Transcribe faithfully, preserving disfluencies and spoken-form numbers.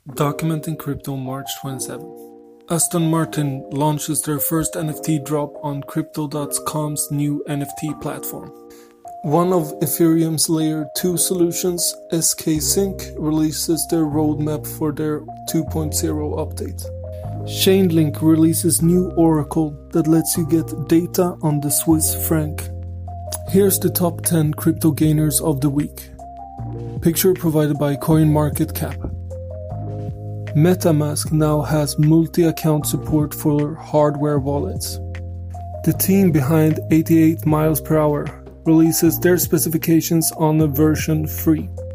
Documenting Crypto March twenty-seventh. Aston Martin launches their first N F T drop on Crypto dot com's new N F T platform. One of Ethereum's Layer two solutions, S K Sync, releases their roadmap for their two point oh update. Chainlink releases new Oracle that lets you get data on the Swiss franc. Here's the top ten crypto gainers of the week. Picture provided by CoinMarketCap. MetaMask now has multi-account support for hardware wallets. The team behind eighty-eight miles per hour releases their specifications on a version three.